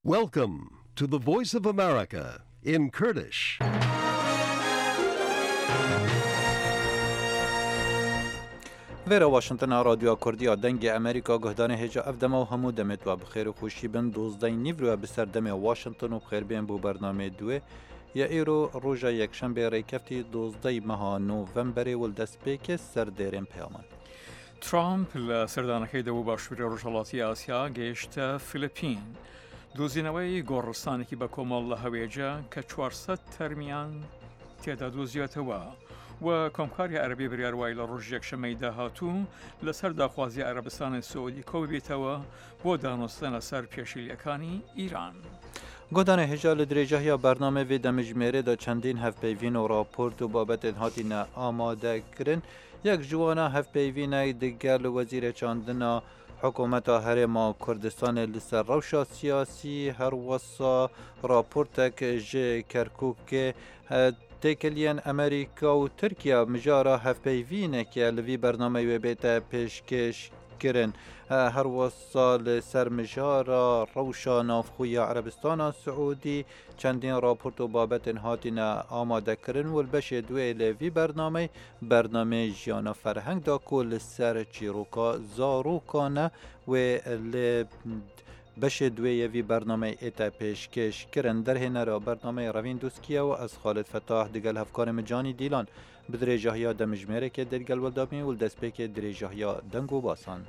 Welcome to the Voice of America in Kurdish. ویرا واشنطن رادیو کردی دنگ امریکا گهدانه هجا افدما و همو دمت و بخیر و خوشی بن 12 نیورو بسر دم واشنطن و بخیر بین بو برنامه دوه یا ایرو روژا یکشنبه ریکفتی 12 ماه نوامبر ولدست پیک سر دیرین پیامان. ترامپ لسردانەکەی دەبوو باشووری ڕۆژهەڵاتی ئاسیا گەیشتە فیلیپین. دۆزینەوەی گۆڕستانێکی بە کۆمەڵ لە هەوێجە کە 400 تەرمیان تێدا دۆزیێتەوە و کۆمکاری عەرەبی بریاروای لە ڕۆژ یەکشەمەی داهاتوو لەسەر داخوازی عەرەبستانی سعودی کۆ ببێتەوە بۆ دانوستن لەسەر پێشیلەکانی ئیران. گودانه هجا لدریجه یا برنامه وی دمجمره دا چندین هفپیوین و راپورت و بابت هاتین آماده کرن یک جوانا هفپیوین دیگر وزیر چاندنا حکومت هرما کردستان لسر روشا سیاسی هر وصا راپورتک جه کرکوک تکلین امریکا و ترکیه مجارا هفپیوینه که لوی برنامه وی بیت پیشکش کرن هر وصال سرمجارا روشا نافخوی عربستان سعودی چندین راپورت و بابت هاتین آماده کرن و البش دوی لوی برنامه جیانا فرهنگ دا کل سر چیروکا زاروکانه و بش دوی وی برنامه ایتا پیشکش کرن در هنر برنامه روین دوسکیه و از خالد فتاح دیگل هفکار مجانی دیلان بدریجه ها دمجمره که دیگل ولدامی و دست پیک دریجه ها دنگو باسان.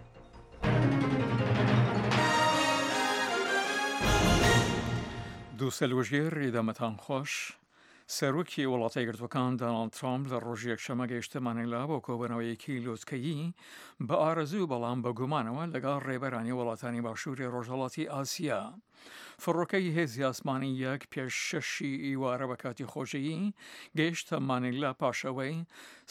دووسەلوژێر ڕێدەمەتان خۆش سەرۆکی وڵاتای گرتوەکان دانالد ترامپ لە ڕۆژ یەکشەمە گەیشتەمانەلا بۆ کۆبوونەوەیەکی لۆسکەیی بە ئارەزوو بەڵام بە گومانەوە لەگەڵ ڕێبەرانی وڵاتانی باشووری ڕۆژهەڵاتی ئاسیا. فڕۆکەی هێزی ئاسمانی یەک پێش شەشی ئیوارە بە کاتی خۆشەیی گەیشتە مانیلا پاشەوەی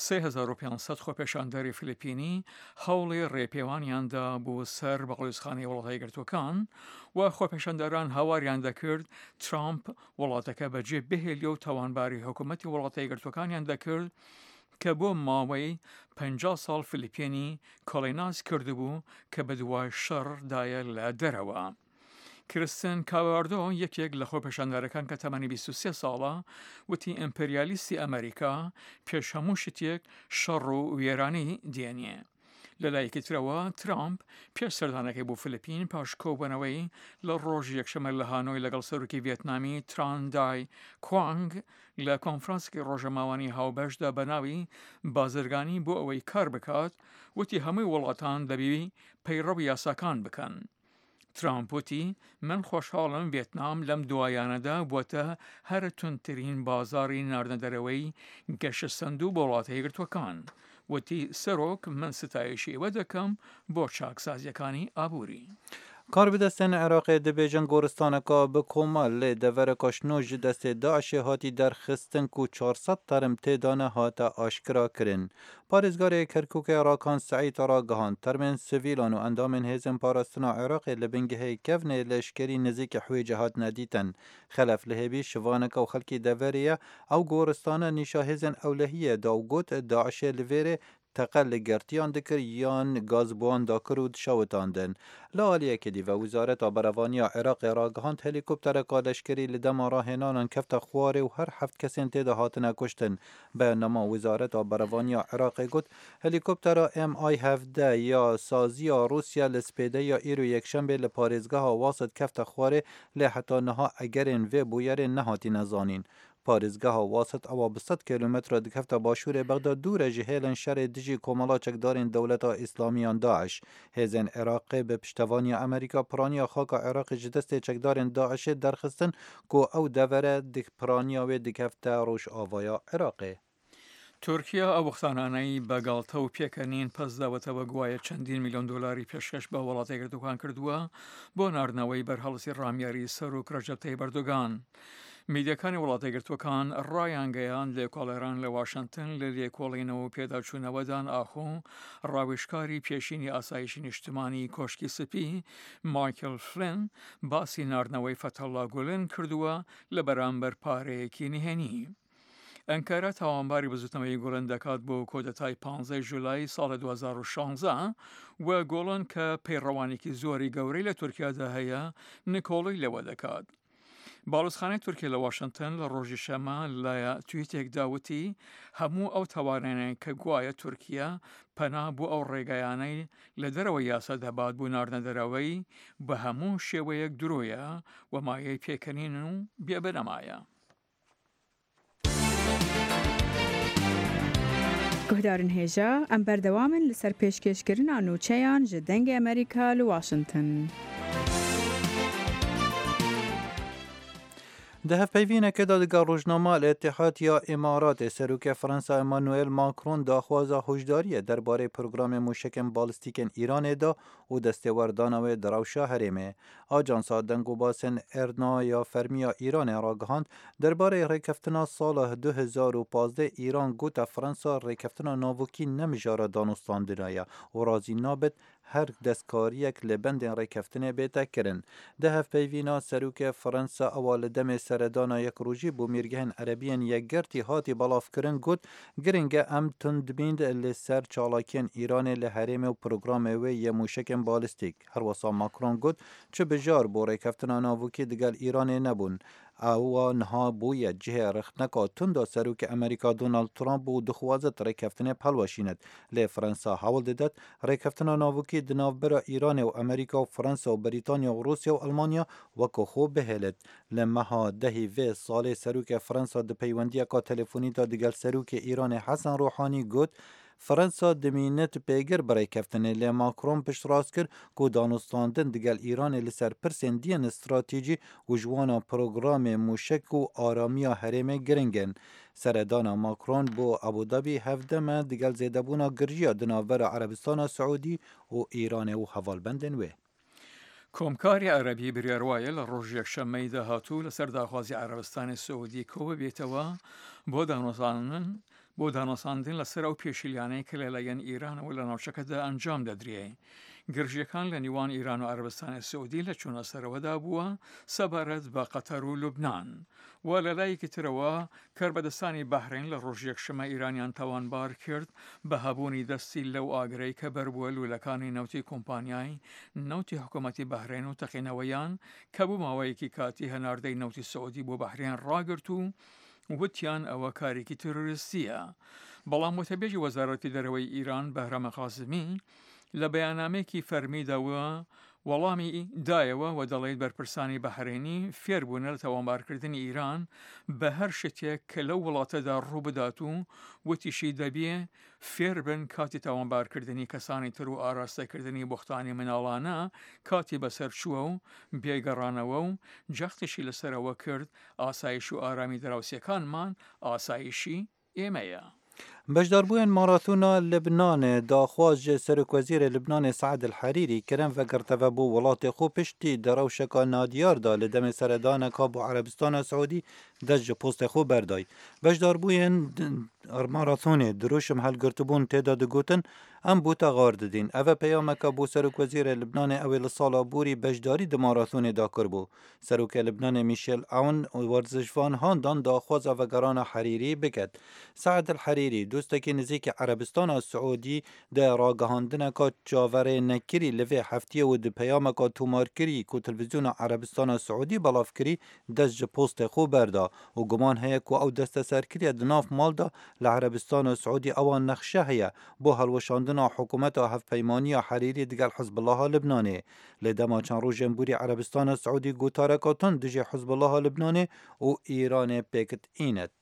3500 خۆپێشاندەری فیلیپینی هەوڵی ڕێپێوانیاندا بۆ سەر بەقلوزخانەی وڵاتای گرتوەکان و خۆپێشاندەران هاواریان دەکرد ترامپ وڵاتەکە بەجێ بهێلی و تاوانباری حکوومەتی وڵاتای گرتوەکانیان دەکرد کە بۆ ماوەی 50 ساڵ فیلیپینی کۆڵیناز کردبوو کە بە دوای شەڕدایە لە دەرەوە. کریستین کاواردۆ یەکێک لە خۆپێشاندەرەکان کە تەمەنی 23 ساڵە وتی ئیمپریالیستی ئەمریکا پێش هەموو شتێک شەڕ و وێرانی دێنێ. لەلایەکی ترەوە ترامپ پێش سەردانەکەی بۆ فیلیپین پاش کۆبوونەوەی لە ڕۆژی یەکشەمە لە هانۆی لەگەڵ سەرۆکی ڤێتنامی تران دای کوانگ لە کۆنفرانسێکی ڕۆژەماوانی هاوبەشدا بە ناوی بازرگانی بۆ ئەوەی کار بکات وتی هەمووی وڵاتان دەبێت پەیڕەوی یاساکان بکەن. ترامپ وتی من خۆشحاڵم ڤێتنام لەم دوایانەدا بووەتە هەر تونترین بازاری ناردنەدەرەوەی گەشە سەندوو بۆ وڵاتای گرتوەکان. وتی سەرۆک من ستایشی ئێوە دەکەم بۆ چاکسازیەکانی ئابووری. کاربدستان عراق دبیجن گورستانکا به کمال دور کشنوج دست داعش هاتی در خستن کو 400 ترم تیدانه هاتا آشکرا کرن. پارزگار کرکوک عراقان سعید را گهان ترمن سویلان و اندامن هزم پاراستنا عراق لبنگه کفن لشکری نزیک حوی جهات ندیتن. خلف لهبی شوانکا و خلکی دوریه او گورستان نیشا هزن اولهیه داوگوت داعش لویره تقل گرتیان دکر یان گازبوان داکرود شوتاندن. لالیه که دی و وزارت آبروانی عراق راگهاند هلیکوپتر کالشکری لدم راهنان کفت خواره و هر هفت کسین تیده هاتنه کشتن. به نما وزارت آبروانی عراق گفت هلیکوپتر MI-17 یا سازی روسیا لسپیده یا ایرو یکشنبه لپارزگاه واسط کفت خواره لحتا نها اگرین و بویر نهاتی نزانین. پارزگاه واسط او به 100 کیلومتر دکفت باشور بغداد دور جهیلن شر دجی کومالا چکدارین دولت اسلامیان داعش. هزن عراق به پشتوانی امریکا پرانیا خاک عراق جدست چکدارین داعش درخستن کو او دوره دک پرانیا و دکفت روش آوایا عراقه. تورکیا ئەو وەختانانەی بەگاڵتە و پێکەنین پەس داوەتەوە گوایە چەندین میلیۆن دۆلاری پێشکەش بە وڵاتی گرتوەکان کردووە بۆ ناردنەوەی بەرهەڵسی ڕامیاری سەرۆک ڕەجەب تەیب ئەردۆغان. میدیەکانی وڵاتی گرتوەکان ڕایان گەیاند لێکۆڵێران لە واشنتن لە لێکۆڵینەوە و پێداچوونەوەدان ئاخۆ ڕاوێژکاری پێشینی ئاسایشی نیشتمانی کۆشکی سپی مایکل فلین باسی ناردنەوەی فەتەڵڵا گولن کردووە لە بەرامبەر پارەیەکی نهێنی. ئەنکارە تاوانباری بزوتنەوەی گۆڵن دەکات بۆ کۆدەتای 15 جولای ساڵی 2016 و گۆڵن کە پەیڕەوانێکی زۆری گەورەی لە تورکیادا هەیە نکۆڵی لەوە دەکات. باڵوسخانەی تورکیا لە واشنگتن لە ڕۆژی شەمە لە تویتێکدا وتی هەموو ئەو تاوانانەی کە گوایە تورکیا پەنا بۆ ئەو ڕێگایانەی لە دەرەوەی یاسا دەبات بۆ ناردنەدەرەوەی بە هەموو شێوەیەک درۆیە و مایەی پێکەنین و بێبەنەمایە. گهدارن هێژە ئەم بەردەوامن لەسەر پێشکەشکردنا نوچەیان ji dengê Amerîka li Washington. ده هفپیوینێکدا دەگەڵ ڕۆژنامە لە ئێتیحادیە ئیماراتê سەرۆکیە فەرەنسا ئەمانوئێل ماکرۆن داخوازە هۆشداریە دەربارەی پروگرامê موشکên بالیستîkên Îranê û destêwerdana wê di rewşa herêmê. Ajansa dengûbasên Erna ya fermiya Îranê ragihand derbarê rêkeftina sala 2015 Îran gote Fransa rêkeftina navokî nemijara danûstandinaye û razî nabet her destkariyek li bendên rêkeftinê bête kirin. Di hevpeyvîna serokê Fransa ewa li demê seredana yekrojî bû mîrgehên Erebiyên yekgertî hatî belavkirin got giring e em tundbîn li ser çalakiyên Îranê li herêmê û programê wê yê mûşekên balîstîk. Her wisa Macron got çi bijar bû rêkeftina navokî digel Îranê nebûn. Ewa niha bûye cihê rixneka tunda serokê Amerîka Donald Trump û dixwazet rêkeftinê pelweşînet. Lê Fransa hewl didet rêkeftina navokî di navbera Îranê û Amerîka û Fransa û Brîtanya û Rûsya û Almanya wekû xwe bihêlet. Li meha dehî vê salê serokê Fransa di peywendiyeka telefonî de digel serokê Îranê Hesan Rohanî got Fransa dimîne tu pêgir bi rêkeftinê lê Macron piştrast kir ku danûstandin digel Îranê li ser pirsên diyên stratêjî û ji wana programê mûşek û aramiya herêmê giring in. Seredana Macron bo Abu Dhabi hevdeme digel zêdebûna giriya di navbera Erebistana Siûdî û Îranê û hevalbendên wê. کۆمکاری عەرەبی بریاروایە لە ڕۆژ یەکشەممەی داهاتوو لەسەر داخوازی عەرەبستانی سعودی کۆ ببێتەوە بۆ دانوساندن لەسەر ئەو پێشیلانەی کە لەلایەن ئیرانەوە لە ناوچەکەدا ئەنجام دەدرێ. گرژیەکان لە نیوان ئیران و عەرەبستانی سعودی لە چوونەسەرەوەدا بووە سەبارەت بە قەتەر و لوبنان و لە لایەکی ترەوە کاربەدەستانی بەحرین لە ڕۆژ یەکشەمە ئیرانیان تاوانبار کرد بە هەبوونی دەستی لەو ئاگرەی کە بەربووە لوولەکانی نەوتی کۆمپانیای نەوتی حکوومەتی بەحرین و تەقینەوەیان کە بوو ماوەیەکی کاتی هەناردەی نەوتی سعودی بۆ بەحرین ڕاگرت و وتیان ئەوە کارێکی تۆرۆریستیە. بەڵام وتەبێژی وەزارەتی دەرەوەی ئیران بەهرەم قاسمی لە بەیانامێکی فەرمیداوە وەڵامی دایەوە و دەڵێت بەرپرسانی بەحرێنی فێربوونە لە تاوانبارکردنی ئیران بە هەر شتێک کە لەو وڵاتەدا ڕووبدات و وتیشی دەبێ فێر بن کاتی تاوانبارکردنی کەسانی تر و ئاراستەکردنی بوختانی مناڵانە کاتی بەسەرچووە و بێگەڕانەوە و جەختشی لەسەرەوە کرد ئاسایش و ئارامی دراوسەکانمان ئاسایشی ئێمەیە. بەشداربوویان ماراتۆنا لبنانê daxwaz ji Serokvezîrê Libnanê Saed el-Herîrî kirin vegerteve bû welatê xwe piştî derewşeka nadiyar da li demê seredaneka bû Erebistana Siûdî dest ji postê xwe berday. Beşdarbûyên maratonê dirûşim helgirtibûn têda digotin em bûte xar didîn. Ev e peyameka bû Serokvezîrê Libnanê ew ê li sala borî beşdarî di maratonê da kirbû. Serokê Libnanê Michel Aoun werzişvan handan daxwaza vegerana Herîrî biket. Saed el-Herîrî dostekî nizîkî Erebistana Siûdî de ragihandineka çaverê nekirî li vê heftiye û di peyameka tûmarkirî ku televizyona Erebistana Siûdî belav kirî dest ji postê xwe berda û guman heye ku ew desteserkiriye di nav mal da li Erebistana Siûdî ewa nexşe heye bo helweşandina hikûmeta hevpeymaniya Herîrî digel Hizbullaha Libnanê. Lê dema çend rojên borî Erebistana Siûdî gotareka tund dijî Hizbullaha Libnanê û Îranê pêketînet.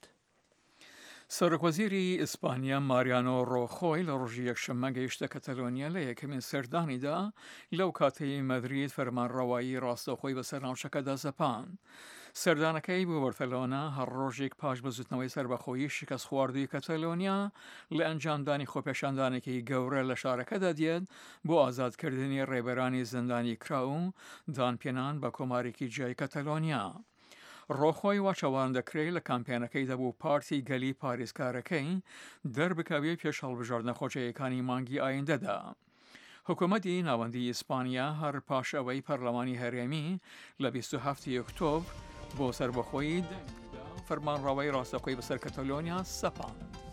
سەرۆکوەزیری ئیسپانیا ماریانۆ ڕۆخۆی لە ڕۆژی یەکشەممە گەیشتە کەتەلۆنیا لە یەکەمین سەردانیدا لەو کاتەی مەدرید فەرمانڕەوایی ڕاستەوخۆی بەسەر ناوچەکەدا زەپان. سەردانەکەی بۆ بەرتەلۆنا هەر ڕۆژێک پاش بەزوتنەوەی سەربەخۆیی شکست خواردووی کەتەلۆنیا لە ئەنجامدانی خۆپێشاندانێکی گەورە لە شارەکەدا دێت بۆ ئازادکردنی ڕێبەرانی زندانی کرا و دانپێنان بە کۆمارێکی جیای کەتەلۆنیا. ڕۆخۆی واچەوان دەکرێت لە کامپێنەکەیدا بوو پارتی گەلی پارێزکارەکەی دەربکەوێ پێش هەڵبژاردنە خۆچەیەکانی مانگی ئایندەدا. حکوومەتی ناوەندی ئیسپانیا هەر پاش ئەوەی پەرلەمانی هەرێمی لە 27 ئۆکتۆبر بۆ سەربەخۆیی فەرمانڕەوایی ڕاستەقۆی بەسەر کەتەلۆنیا سەپاند.